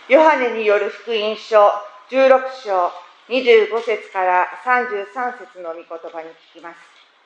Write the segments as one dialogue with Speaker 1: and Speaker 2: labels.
Speaker 1: ヨハネによる福音書16章25節から33節の御言葉に聞きます。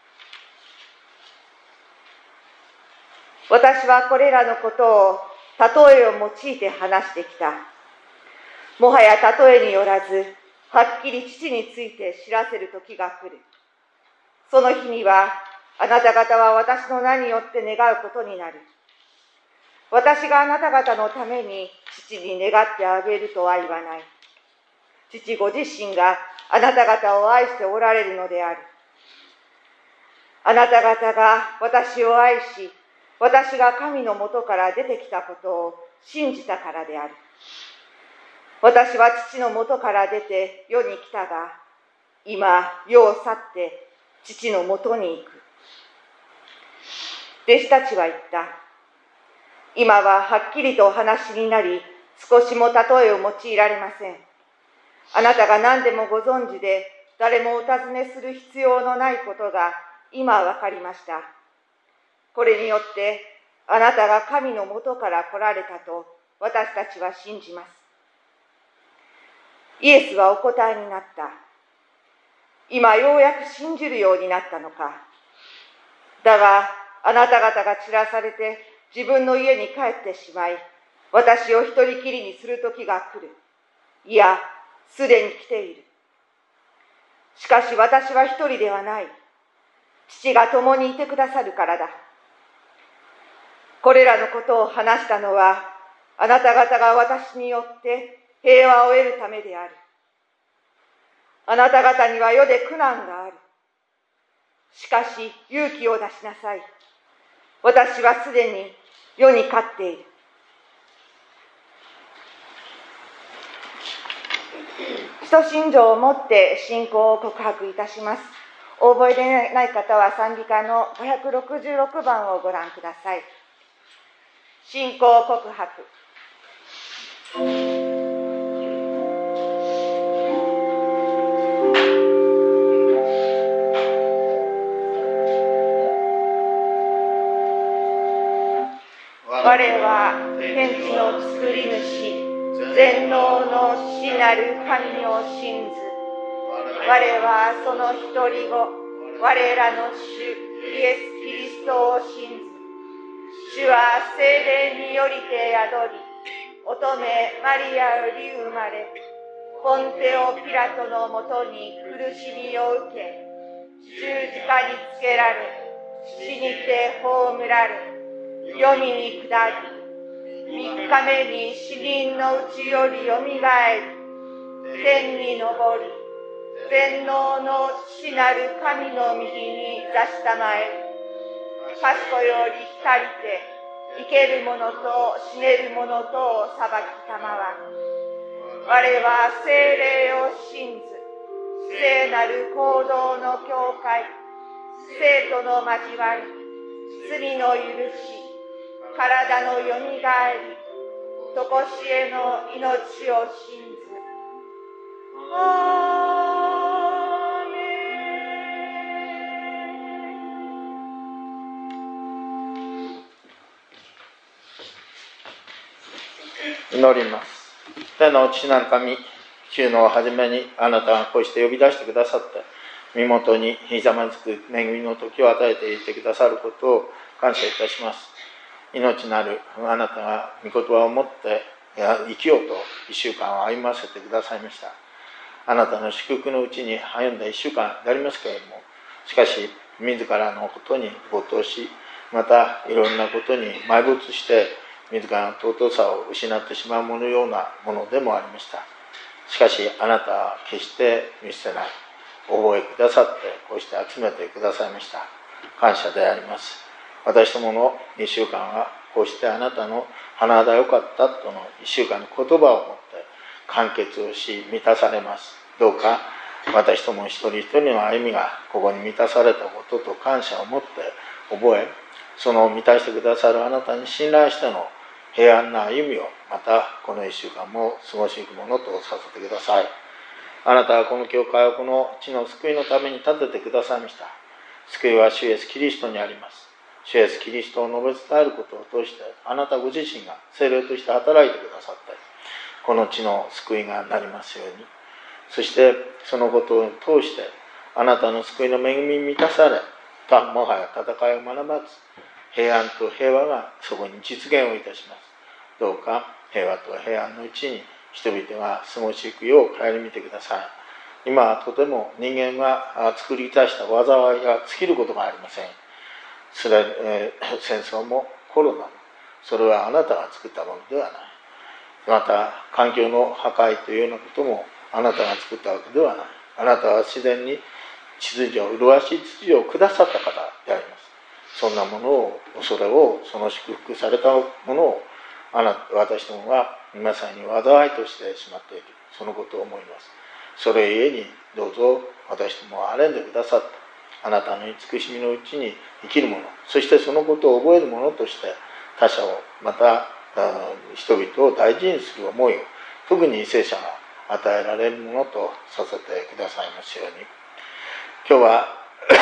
Speaker 1: 私はこれらのことを例えを用いて話してきた。もはや例えによらず、はっきり父について知らせる時が来る。その日には、あなた方は私の名によって願うことになる。私があなた方のために父に願ってあげるとは言わない。父ご自身があなた方を愛しておられるのである。あなた方が私を愛し、私が神のもとから出てきたことを信じたからである。私は父のもとから出て世に来たが、今世を去って父のもとに行く。弟子たちは言った。今ははっきりとお話になり、少しも例えを用いられません。あなたが何でもご存知で、誰もお尋ねする必要のないことが今分かりました。これによって、あなたが神のもとから来られたと私たちは信じます。イエスはお答えになった。今ようやく信じるようになったのか。だが、あなた方が散らされて自分の家に帰ってしまい、私を一人きりにする時が来る。いや、すでに来ている。しかし私は一人ではない。父が共にいてくださるからだ。これらのことを話したのは、あなた方が私によって平和を得るためである。あなた方には世で苦難がある。しかし勇気を出しなさい。私はすでに世に勝っている。使徒信条をもって信仰を告白いたします。お覚えでない方は賛美歌の566番をご覧ください。信仰告白。我は天地の作り主、全能の父なる神を信ず。我はその一人子、我らの主イエス・キリストを信ず。主は聖霊によりて宿り、乙女マリアより生まれ、ポンテオ・ピラトのもとに苦しみを受け、十字架につけられ、死にて葬られ、黄泉に下り、3日目に死人のうちよりよみがえり、天に昇り、全能の父なる神の右に座したまえる。賢より光りて、生ける者と死ねる者とを裁きたまわる。我は聖霊を信ず、聖なる行動の教会、生徒の交わり、罪の許し、体のよみがえり、とこしえの命を信ず。アーメ
Speaker 2: ン。祈ります。天の父なる神、週の初めにあなたがこうして呼び出してくださって、身元にひざまずく恵みの時を与えていてくださることを感謝いたします。命なるあなたが御言葉を持って生きようと一週間を歩ませてくださいました。あなたの祝福のうちに歩んだ一週間でありますけれども、しかし自らのことに没頭し、またいろんなことに埋没して自らの尊さを失ってしまうものようなものでもありました。しかしあなたは決して見捨てない、覚えくださってこうして集めてくださいました。感謝であります。私どもの1週間はこうしてあなたの花だよかったとの1週間の言葉をもって完結をし満たされます。どうか私ども一人一人の歩みがここに満たされたことと感謝を持って覚え、その満たしてくださるあなたに信頼しての平安な歩みをまたこの1週間も過ごしていくものとさせてください。あなたはこの教会をこの地の救いのために立ててくださいました。救いは主イエスキリストにあります。主イエスキリストを述べ伝えることを通してあなたご自身が聖霊として働いてくださって、 この地の救いがなりますように。そしてそのことを通してあなたの救いの恵みに満たされ、もはや戦いを学ばず、平安と平和がそこに実現をいたします。どうか平和と平安のうちに人々が過ごしていくよう顧みてください。今はとても人間が作り出した災いが尽きることがありません。戦争もコロナも、それはあなたが作ったものではない。また環境の破壊というようなこともあなたが作ったわけではない。あなたは自然に秩序、麗しい秩序をくださった方であります。そんなものを、それを、その祝福されたものを私どもがまさに災いとしてしまっている、そのことを思います。それゆえにどうぞ私どもを憐れんでくださった。あなたの慈しみのうちに生きる者、そしてそのことを覚える者として他者を、また人々を大事にする思いを、特に聖者が与えられるものとさせてくださいますように。今日は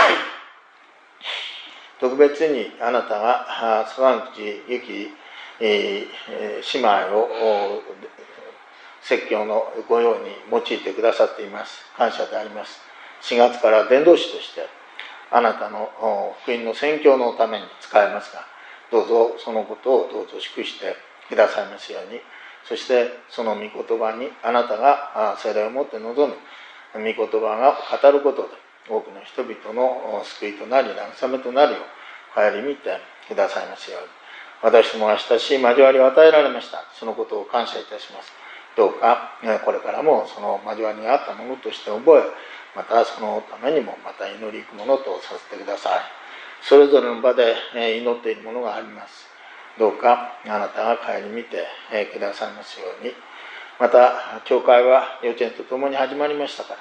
Speaker 2: 特別にあなたが坂口由紀姉妹を説教の御用に用いてくださっています。感謝であります。4月から伝道師としてあなたの福音の宣教のために使えますが、どうぞそのことをどうぞ祝してくださいますように。そしてその御言葉にあなたが聖霊をもって臨む御言葉が語ることで多くの人々の救いとなり慰めとなるよう顧みてくださいますように。私も親しい交わりを与えられました。そのことを感謝いたします。どうかこれからもその交わりにあったものとして覚え、またそのためにもまた祈り行くものとさせてください。それぞれの場で祈っているものがあります。どうかあなたが顧みてくださいますように。また教会は幼稚園とともに始まりましたから、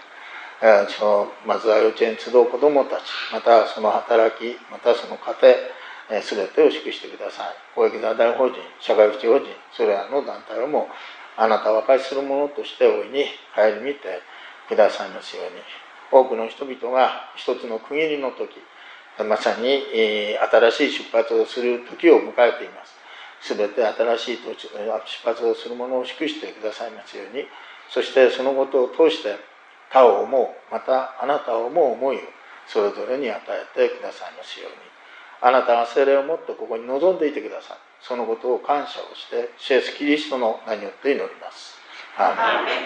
Speaker 2: まずは幼稚園集う子どもたち、またその働き、またその家庭、すべてを祝してください。公益財団法人、社会福祉法人、それらの団体をもあなたを和解するものとして大いに顧みてくださいますように。多くの人々が一つの区切りの時、まさに新しい出発をする時を迎えています。すべて新しい出発をするものを祝してくださいますように。そしてそのことを通して他を思う、またあなたを思う思いをそれぞれに与えてくださいますように。あなたが聖霊をもってここに臨んでいてください。そのことを感謝をして主イエスキリストの名によって祈ります。アーメン。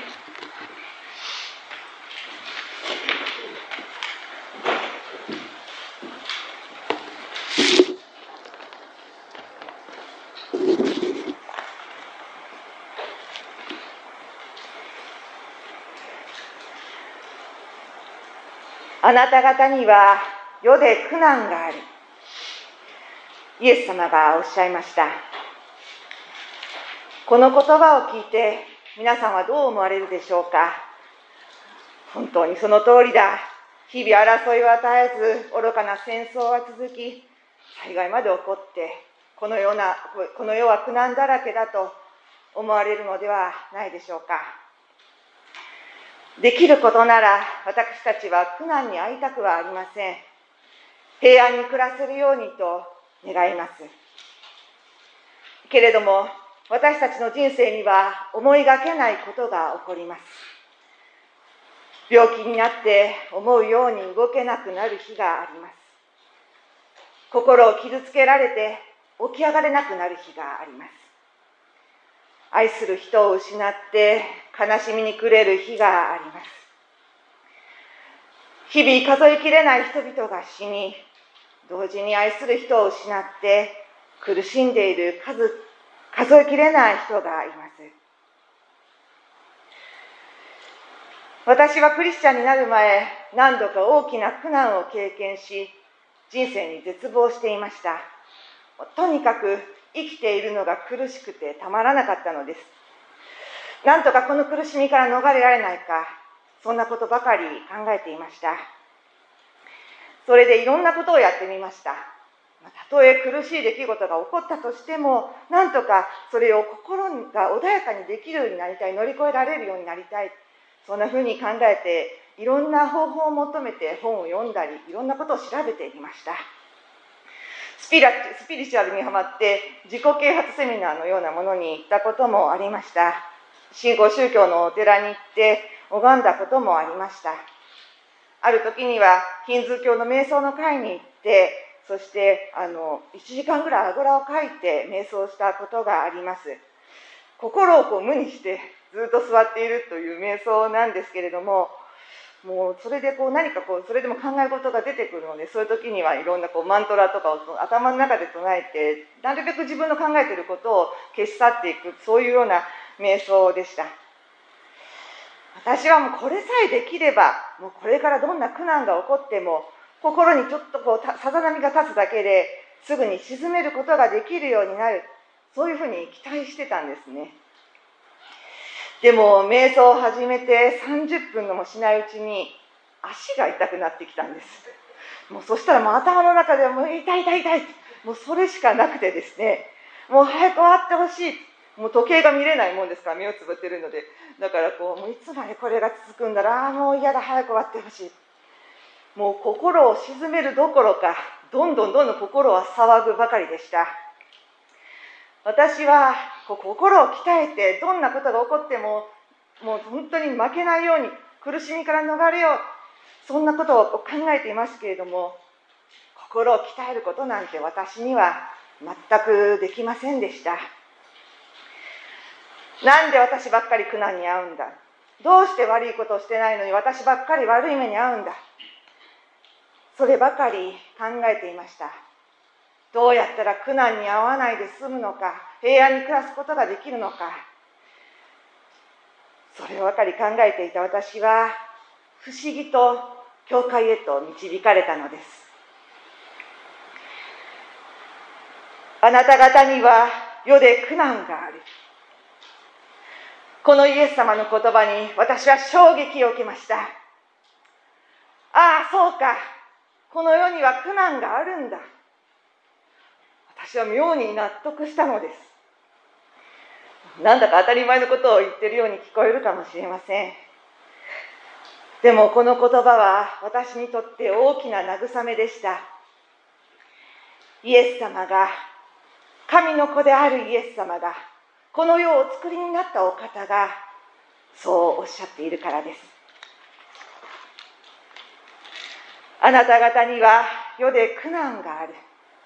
Speaker 1: あなた方には世で苦難がある。イエス様がおっしゃいました。この言葉を聞いて皆さんはどう思われるでしょうか。本当にその通りだ。日々争いを与えず愚かな戦争は続き、災害まで起こってこの世は苦難だらけだと思われるのではないでしょうか。できることなら私たちは苦難に遭いたくはありません。平安に暮らせるようにと願います。けれども私たちの人生には思いがけないことが起こります。病気になって思うように動けなくなる日があります。心を傷つけられて起き上がれなくなる日があります。愛する人を失って悲しみに暮れる日があります。日々数えきれない人々が死に、同時に愛する人を失って苦しんでいる数えきれない人がいます。私はクリスチャンになる前、何度か大きな苦難を経験し、人生に絶望していました。とにかく生きているのが苦しくてたまらなかったのです。なんとかこの苦しみから逃れられないか、そんなことばかり考えていました。それでいろんなことをやってみました。たとえ苦しい出来事が起こったとしても、なんとかそれを心が穏やかにできるようになりたい、乗り越えられるようになりたい、そんなふうに考えて、いろんな方法を求めて本を読んだり、いろんなことを調べていました。スピリチュアルにハマって自己啓発セミナーのようなものに行ったこともありました。 新興宗教のお寺に行って拝んだこともありました。ある時にはヒンズー教の瞑想の会に行って、そして1時間ぐらいあぐらをかいて瞑想したことがあります。心を無にしてずっと座っているという瞑想なんですけれども、もうそれで何かそれでも考え事が出てくるので、そういう時にはいろんなマントラとかを頭の中で唱えて、なるべく自分の考えていることを消し去っていく、そういうような瞑想でした。私はもうこれさえできれば、もうこれからどんな苦難が起こっても、心にちょっとさざ波が立つだけですぐに沈めることができるようになる、そういうふうに期待してたんですね。でも瞑想を始めて30分もしないうちに足が痛くなってきたんです。もうそしたらもう頭の中ではもう痛い痛い痛い、もうそれしかなくてですね、もう早く終わってほしい。もう時計が見れないもんですから、目をつぶってるので、だからもういつまでこれが続くんだろう、もう嫌だ、早く終わってほしい。もう心を鎮めるどころか、どんどん心は騒ぐばかりでした。私は心を鍛えて、どんなことが起こってももう本当に負けないように、苦しみから逃れよう、そんなことを考えていますけれども、心を鍛えることなんて私には全くできませんでした。なんで私ばっかり苦難に遭うんだ、どうして悪いことをしてないのに私ばっかり悪い目に遭うんだ、そればかり考えていました。どうやったら苦難に遭わないで済むのか、平安に暮らすことができるのか、そればかり考えていた私は、不思議と教会へと導かれたのです。あなた方には世で苦難がある。このイエス様の言葉に私は衝撃を受けました。ああ、そうか、この世には苦難があるんだ。私は妙に納得したのです。なんだか当たり前のことを言っているように聞こえるかもしれません。でもこの言葉は私にとって大きな慰めでした。イエス様が、神の子であるイエス様が、この世をお作りになったお方がそうおっしゃっているからです。あなた方には世で苦難がある。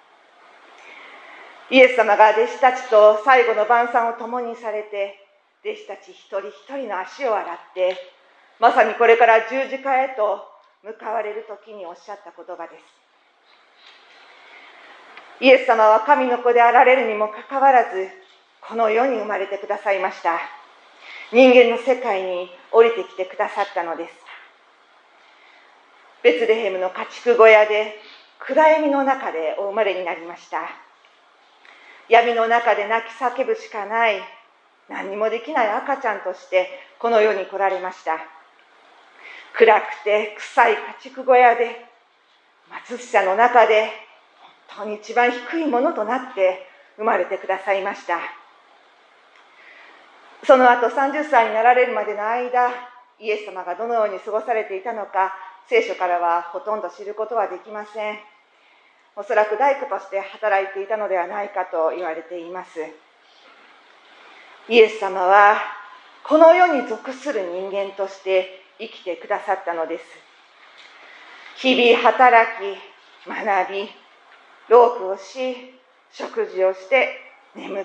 Speaker 1: イエス様が弟子たちと最後の晩餐を共にされて、弟子たち一人一人の足を洗って、まさにこれから十字架へと向かわれる時におっしゃった言葉です。イエス様は神の子であられるにもかかわらず、この世に生まれてくださいました。人間の世界に降りてきてくださったのです。ベツレヘムの家畜小屋で暗闇の中でお生まれになりました。闇の中で泣き叫ぶしかない、何にもできない赤ちゃんとしてこの世に来られました。暗くて臭い家畜小屋で、貧しさの中で本当に一番低いものとなって生まれてくださいました。その後30歳になられるまでの間、イエス様がどのように過ごされていたのか、聖書からはほとんど知ることはできません。おそらく大工として働いていたのではないかと言われています。イエス様はこの世に属する人間として生きてくださったのです。日々働き、学び、労苦をし、食事をして、眠って、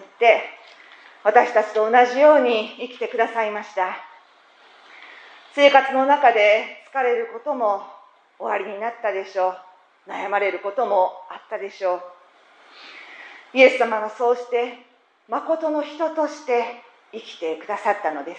Speaker 1: 私たちと同じように生きてくださいました。生活の中で疲れることも終わりになったでしょう。悩まれることもあったでしょう。イエス様がそうして誠の人として生きてくださったのです。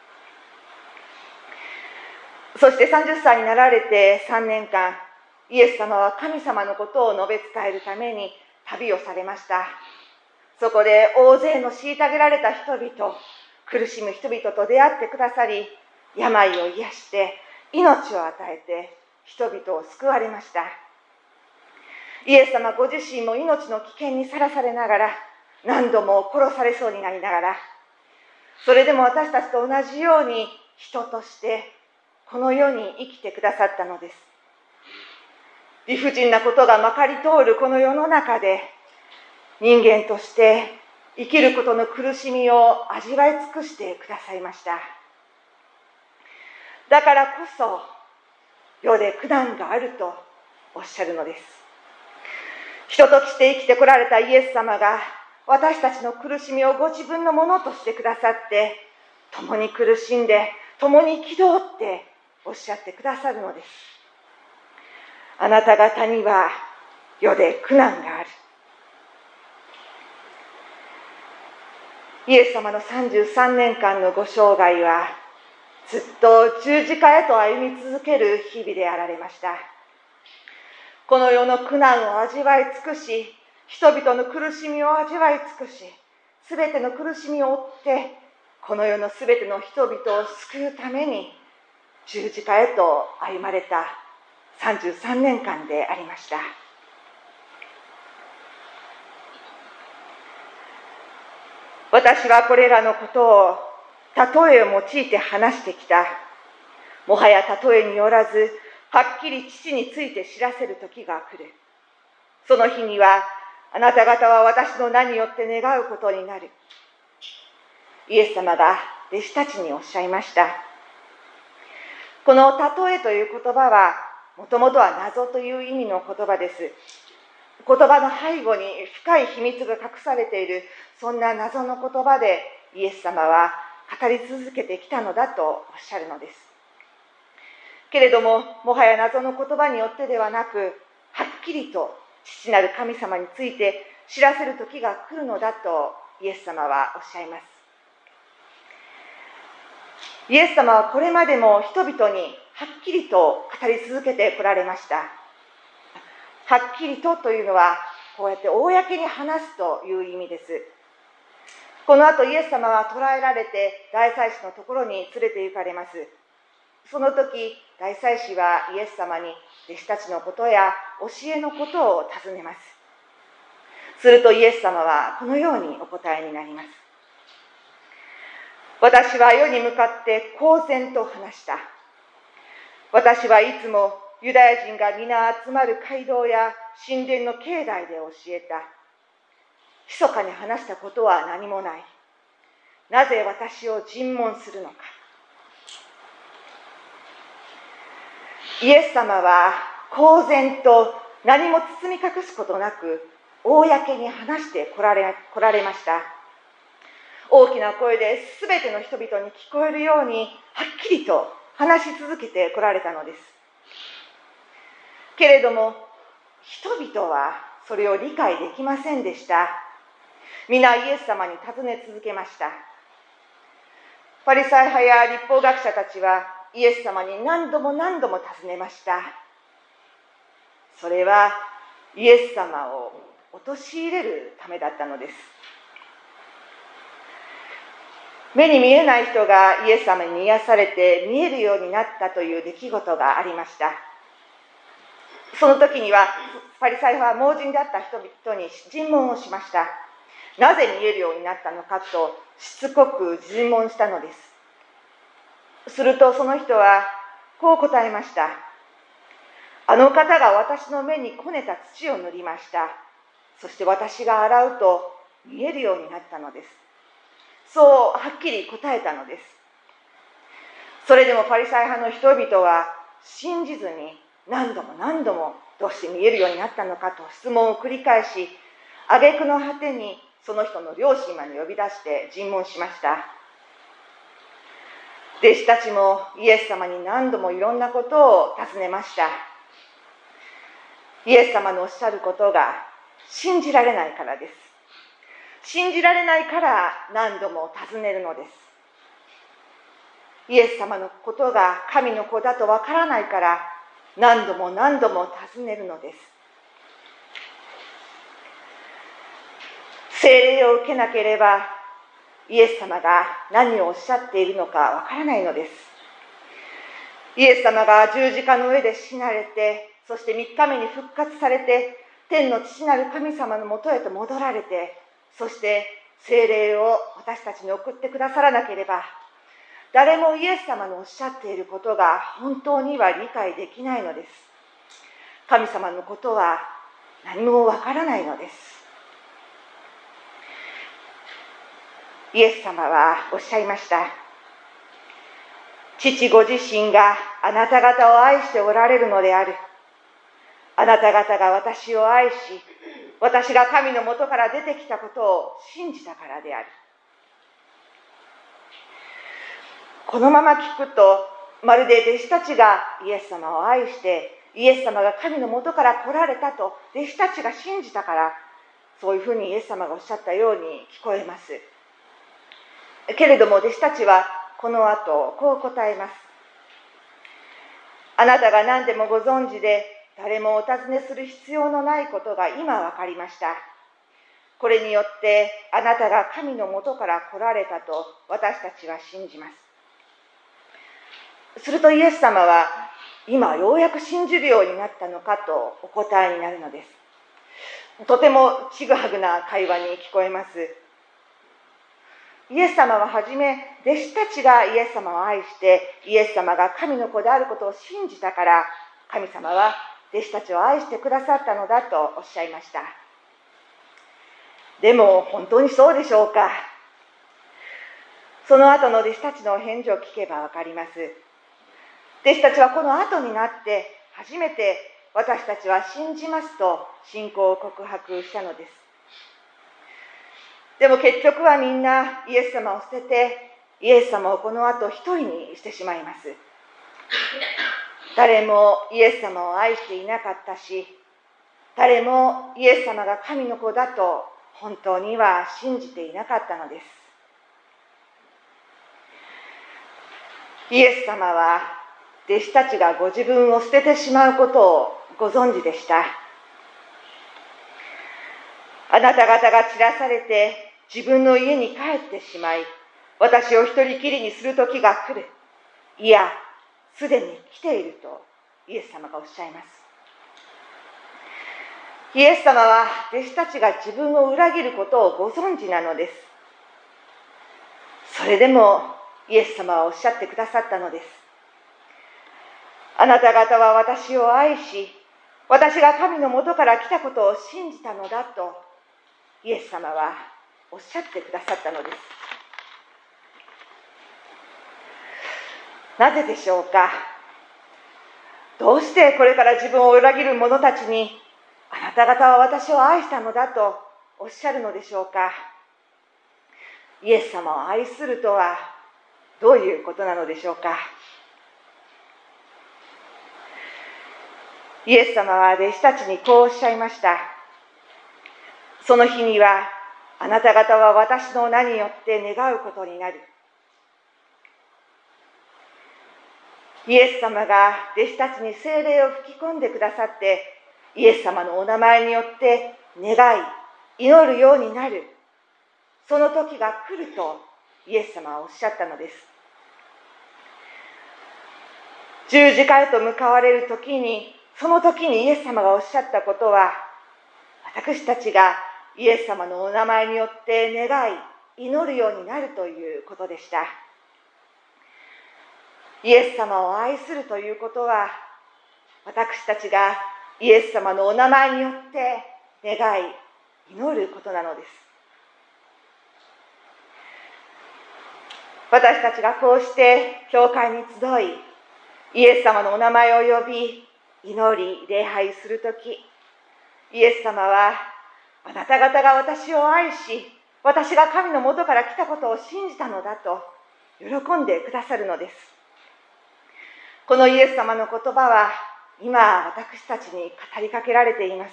Speaker 1: そして30歳になられて3年間、イエス様は神様のことを述べ伝えるために旅をされました。そこで大勢の虐げられた人々、苦しむ人々と出会ってくださり、病を癒して命を与えて人々を救われました。イエス様ご自身も命の危険にさらされながら、何度も殺されそうになりながら、それでも私たちと同じように人としてこの世に生きてくださったのです。理不尽なことがまかり通るこの世の中で、人間として生きることの苦しみを味わい尽くしてくださいました。だからこそ世で苦難があるとおっしゃるのです。人として生きてこられたイエス様が私たちの苦しみをご自分のものとしてくださって、共に苦しんで共に憤っておっしゃってくださるのです。あなた方には世で苦難がある。イエス様の33年間のご生涯はずっと十字架へと歩み続ける日々であられました。この世の苦難を味わい尽くし、人々の苦しみを味わい尽くし、すべての苦しみを負ってこの世のすべての人々を救うために十字架へと歩まれた33年間でありました。私はこれらのことを例えを用いて話してきた。もはや例えによらず、はっきり父について知らせる時が来る。その日にはあなた方は私の名によって願うことになる。イエス様が弟子たちにおっしゃいました。この例えという言葉はもともとは謎という意味の言葉です。言葉の背後に深い秘密が隠されている、そんな謎の言葉でイエス様は語り続けてきたのだとおっしゃるのです。けれども、もはや謎の言葉によってではなく、はっきりと父なる神様について知らせる時が来るのだとイエス様はおっしゃいます。イエス様はこれまでも人々にはっきりと語り続けてこられました。はっきりとというのは、こうやって公に話すという意味です。この後イエス様は捕らえられて大祭司のところに連れて行かれます。その時、大祭司はイエス様に弟子たちのことや教えのことを尋ねます。するとイエス様はこのようにお答えになります。私は世に向かって公然と話した。私はいつもユダヤ人が皆集まる街道や神殿の境内で教えた。密かに話したことは何もない。なぜ私を尋問するのか。イエス様は公然と何も包み隠すことなく公に話してこられました。大きな声で全ての人々に聞こえるようにはっきりと話し続けてこられたのです。けれども人々はそれを理解できませんでした。皆イエス様に尋ね続けました。パリサイ派や律法学者たちはイエス様に何度も尋ねました。それはイエス様を陥れるためだったのです。目に見えない人がイエス様に癒されて見えるようになったという出来事がありました。その時にはパリサイ派は盲人であった人々に尋問をしました。なぜ見えるようになったのかとしつこく尋問したのです。するとその人はこう答えました。あの方が私の目にこねた土を塗りました。そして私が洗うと見えるようになったのです。そうはっきり答えたのです。それでもパリサイ派の人々は信じずに何度もどうして見えるようになったのかと質問を繰り返し、挙句の果てにその人の両親まで呼び出して尋問しました。弟子たちもイエス様に何度もいろんなことを尋ねました。イエス様のおっしゃることが信じられないからです。信じられないから何度も尋ねるのです。イエス様のことが神の子だとわからないから何度も尋ねるのです。聖霊を受けなければイエス様が何をおっしゃっているのかわからないのです。イエス様が十字架の上で死なれて、そして3日目に復活されて、天の父なる神様のもとへと戻られて、そして聖霊を私たちに送ってくださらなければ、誰もイエス様のおっしゃっていることが本当には理解できないのです。神様のことは何もわからないのです。 イエス様はおっしゃいました。父ご自身があなた方を愛しておられるのである。あなた方が私を愛し、私が神のもとから出てきたことを信じたからである。このまま聞くと、まるで弟子たちがイエス様を愛して、イエス様が神のもとから来られたと弟子たちが信じたから、そういうふうにイエス様がおっしゃったように聞こえます。けれども弟子たちはこの後こう答えます。あなたが何でもご存知で、誰もお尋ねする必要のないことが今分かりました。これによってあなたが神のもとから来られたと私たちは信じます。するとイエス様は、今ようやく信じるようになったのかとお答えになるのです。とてもちぐはぐな会話に聞こえます。イエス様ははじめ、弟子たちがイエス様を愛して、イエス様が神の子であることを信じたから、神様は弟子たちを愛してくださったのだとおっしゃいました。でも本当にそうでしょうか。その後の弟子たちの返事を聞けばわかります。弟子たちはこの後になって初めて、私たちは信じますと信仰を告白したのです。でも結局はみんなイエス様を捨てて、イエス様をこの後一人にしてしまいます。誰もイエス様を愛していなかったし、誰もイエス様が神の子だと本当には信じていなかったのです。イエス様は弟子たちがご自分を捨ててしまうことをご存知でした。あなた方が散らされて自分の家に帰ってしまい、私を一人きりにする時が来る。いや、すでに来ているとイエス様がおっしゃいます。イエス様は弟子たちが自分を裏切ることをご存知なのです。それでもイエス様はおっしゃってくださったのです。あなた方は私を愛し、私が神のもとから来たことを信じたのだとイエス様はおっしゃってくださったのです。なぜでしょうか。どうしてこれから自分を裏切る者たちに、あなた方は私を愛したのだとおっしゃるのでしょうか。イエス様を愛するとはどういうことなのでしょうか。イエス様は弟子たちにこうおっしゃいました。その日にはあなた方は私の名によって願うことになる。イエス様が弟子たちに聖霊を吹き込んでくださって、イエス様のお名前によって願い、祈るようになる。その時が来るとイエス様はおっしゃったのです。十字架へと向かわれる時に、その時にイエス様がおっしゃったことは、私たちがイエス様のお名前によって願い、祈るようになるということでした。イエス様を愛するということは、私たちがイエス様のお名前によって願い、祈ることなのです。私たちがこうして教会に集い、イエス様のお名前を呼び、祈り、礼拝するとき、イエス様は、あなた方が私を愛し、私が神のもとから来たことを信じたのだと喜んでくださるのです。このイエス様の言葉は、今私たちに語りかけられています。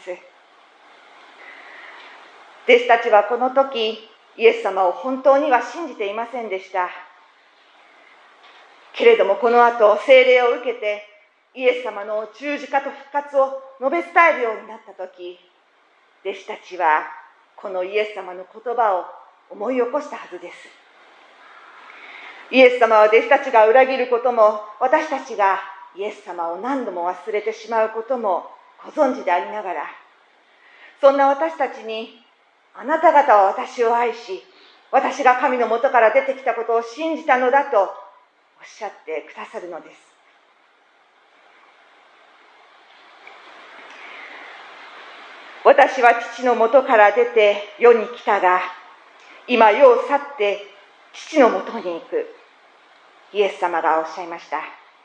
Speaker 1: 弟子たちはこの時、イエス様を本当には信じていませんでした。けれどもこの後、聖霊を受けて、イエス様の十字架と復活を述べ伝えるようになった時、弟子たちはこのイエス様の言葉を思い起こしたはずです。イエス様は弟子たちが裏切ることも、私たちがイエス様を何度も忘れてしまうこともご存知でありながら、そんな私たちに、あなた方は私を愛し、私が神のもとから出てきたことを信じたのだとおっしゃってくださるのです。私は父のもとから出て世に来たが、 今世を去って父のもとに行く。イエス様がおっしゃいました。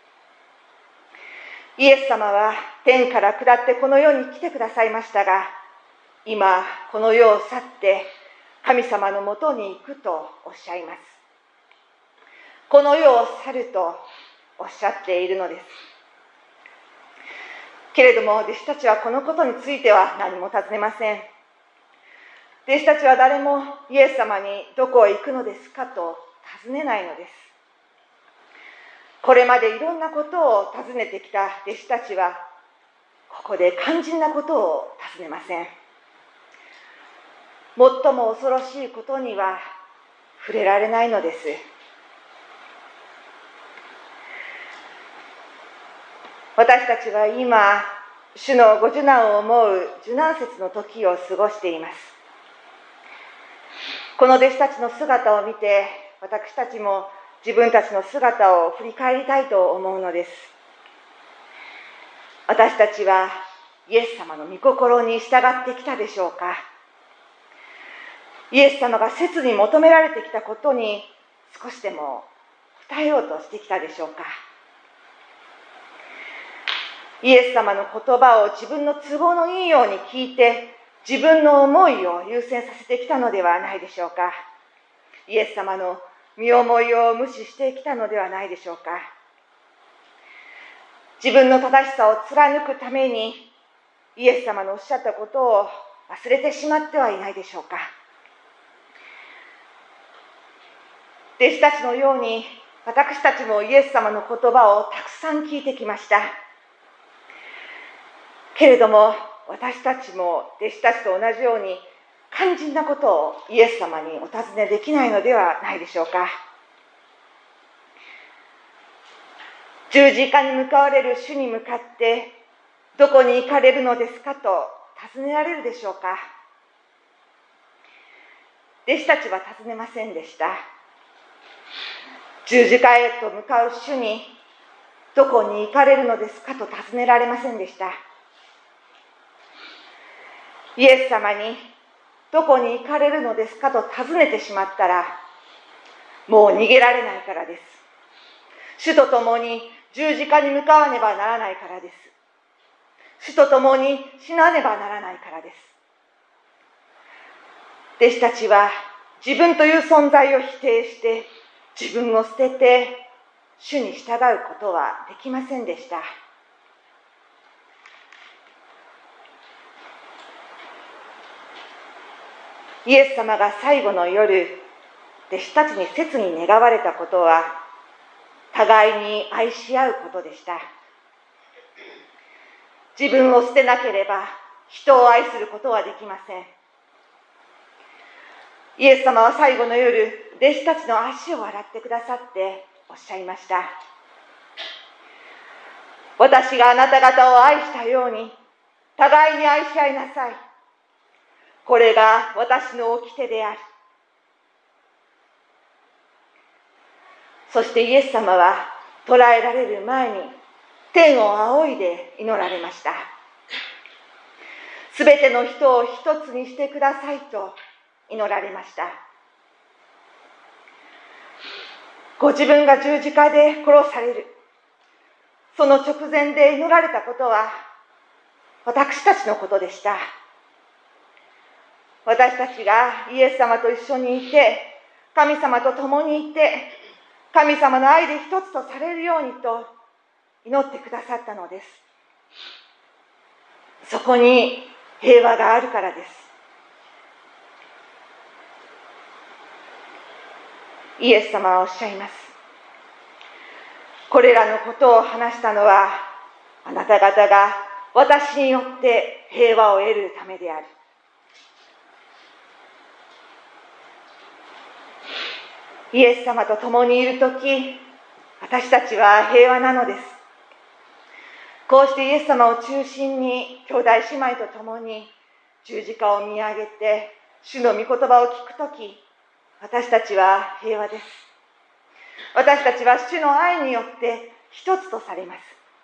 Speaker 1: イエス様は天から下ってこの世に来てくださいましたが、今この世を去って神様のもとに行くとおっしゃいます。この世を去るとおっしゃっているのです。けれども弟子たちはこのことについては何も尋ねません。弟子たちは誰もイエス様にどこへ行くのですかと尋ねないのです。これまでいろんなことを尋ねてきた弟子たちは、ここで肝心なことを尋ねません。最も恐ろしいことには触れられないのです。私たちは今、主のご受難を思う受難節の時を過ごしています。この弟子たちの姿を見て、私たちも自分たちの姿を振り返りたいと思うのです。私たちはイエス様の御心に従ってきたでしょうか。イエス様が切に求められてきたことに少しでも応えようとしてきたでしょうか。イエス様の言葉を自分の都合のいいように聞いて、自分の思いを優先させてきたのではないでしょうか。イエス様の身思いを無視してきたのではないでしょうか。自分の正しさを貫くためにイエス様のおっしゃったことを忘れてしまってはいないでしょうか。弟子たちのように私たちもイエス様の言葉をたくさん聞いてきました。けれども私たちも弟子たちと同じように肝心なことをイエス様にお尋ねできないのではないでしょうか。十字架に向かわれる主に向かってどこに行かれるのですかと尋ねられるでしょうか。弟子たちは尋ねませんでした。十字架へと向かう主にどこに行かれるのですかと尋ねられませんでした。イエス様にどこに行かれるのですかと尋ねてしまったら、もう逃げられないからです。主と共に十字架に向かわねばならないからです。主と共に死なねばならないからです。弟子たちは自分という存在を否定して自分を捨てて主に従うことはできませんでした。イエス様が最後の夜、弟子たちに切に願われたことは、互いに愛し合うことでした。自分を捨てなければ人を愛することはできません。イエス様は最後の夜、弟子たちの足を洗ってくださっておっしゃいました。私があなた方を愛したように、互いに愛し合いなさい。これが私の掟である。そしてイエス様は捕らえられる前に天を仰いで祈られました。すべての人を一つにしてくださいと祈られました。ご自分が十字架で殺される、その直前で祈られたことは私たちのことでした。私たちがイエス様と一緒にいて、神様と共にいて、神様の愛で一つとされるようにと祈ってくださったのです。そこに平和があるからです。イエス様はおっしゃいます。これらのことを話したのは、あなた方が私によって平和を得るためである。イエス様と共にいるとき、私たちは平和なのです。こうしてイエス様を中心に兄弟姉妹と共に十字架を見上げて主の御言葉を聞くとき、私たちは平和です。私たちは主の愛によって一つとされます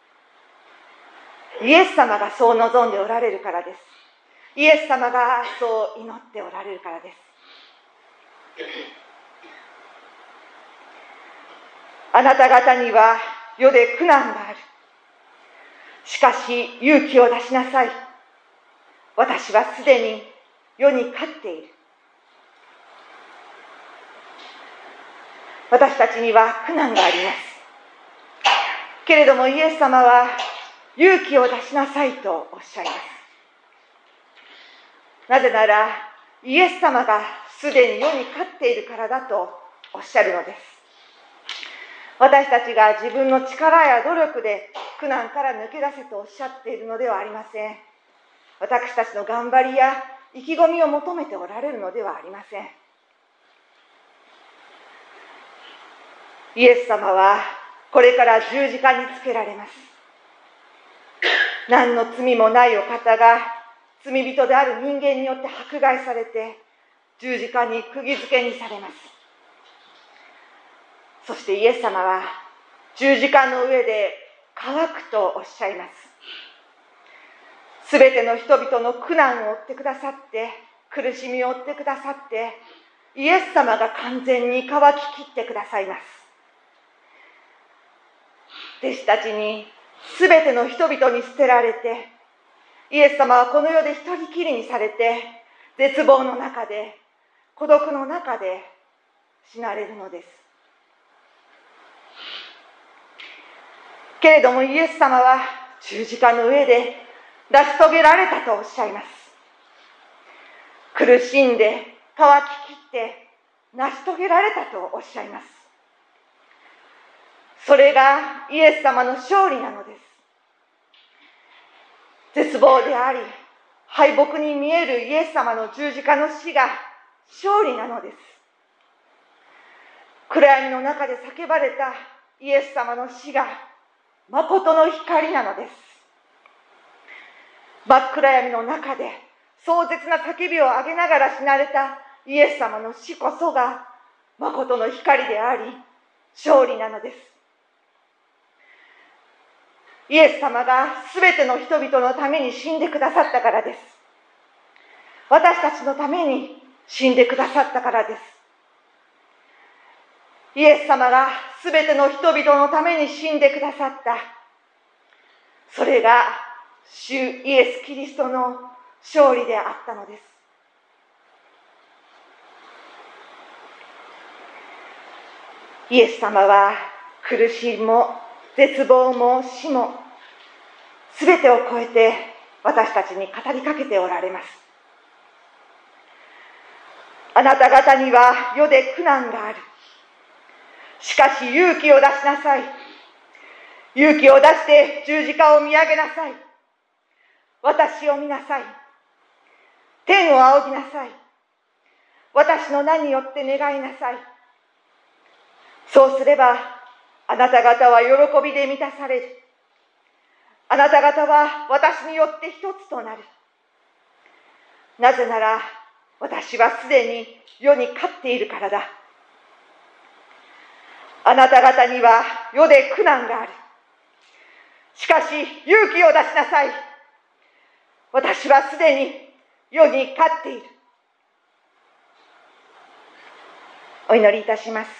Speaker 1: 。イエス様がそう望んでおられるからです。イエス様がそう祈っておられるからです。 あなた方には世で苦難がある。しかし勇気を出しなさい。私はすでに世に勝っている。私たちには苦難があります。けれどもイエス様は勇気を出しなさいとおっしゃいます。なぜならイエス様がすでに世に勝っているからだとおっしゃるのです。私たちが自分の力や努力で苦難から抜け出せとおっしゃっているのではありません。私たちの頑張りや意気込みを求めておられるのではありません。イエス様はこれから十字架につけられます。何の罪もないお方が罪人である人間によって迫害されて十字架に釘付けにされます。そしてイエス様は十字架の上で乾くとおっしゃいます。すべての人々の苦難を負ってくださって、苦しみを負ってくださって、イエス様が完全に乾ききってくださいます。弟子たちにすべての人々に捨てられて、イエス様はこの世で一人きりにされて、絶望の中で、孤独の中で死なれるのです。けれどもイエス様は十字架の上で成し遂げられたとおっしゃいます。苦しんで乾ききって成し遂げられたとおっしゃいます。それがイエス様の勝利なのです。絶望であり敗北に見えるイエス様の十字架の死が勝利なのです。暗闇の中で叫ばれたイエス様の死が誠の光なのです。真っ暗闇の中で壮絶な叫びを上げながら死なれたイエス様の死こそが誠の光であり勝利なのです。イエス様がすべての人々のために死んでくださったからです。私たちのために死んでくださったからです。イエス様がすべての人々のために死んでくださった。それが主イエス・キリストの勝利であったのです。イエス様は苦しみも絶望も死もすべてを超えて私たちに語りかけておられます。あなた方には世で苦難がある。しかし勇気を出しなさい。勇気を出して十字架を見上げなさい。私を見なさい。天を仰ぎなさい。私の名によって願いなさい。そうすればあなた方は喜びで満たされる。あなた方は私によって一つとなる。なぜなら私はすでに世に勝っているからだ。あなた方には世で苦難がある。しかし勇気を出しなさい。私はすでに世に勝っている。お祈りいたします。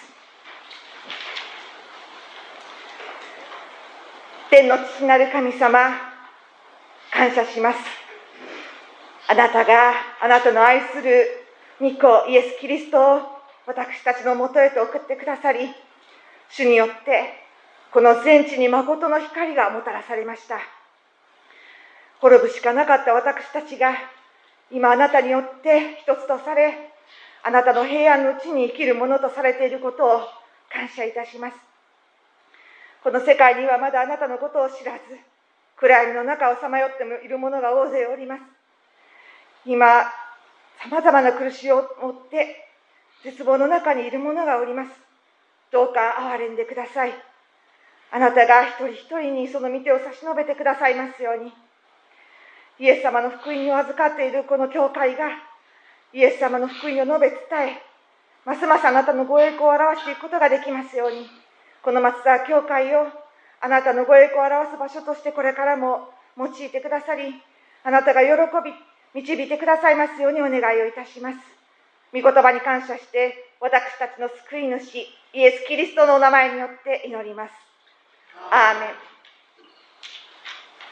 Speaker 1: 天の父なる神様、感謝します。あなたがあなたの愛する御子イエス・キリストを私たちのもとへと送ってくださり、主によってこの全地に誠の光がもたらされました。滅ぶしかなかった私たちが今あなたによって一つとされ、あなたの平安のうちに生きるものとされていることを感謝いたします。この世界にはまだあなたのことを知らず、暗闇の中をさまよっている者が大勢おります。今、さまざまな苦しみを持って絶望の中にいる者がおります。どうか憐れんでください。あなたが一人一人にその御手を差し伸べてくださいますように。イエス様の福音を預かっているこの教会が、イエス様の福音を述べ伝え、ますますあなたのご栄光を表していくことができますように、この松沢教会をあなたのご栄光を表す場所としてこれからも用いてくださり、あなたが喜び導いてくださいますようにお願いをいたします。 御言葉に感謝して、私たちの救い主、イエス・キリストのお名前によって祈ります。アーメン。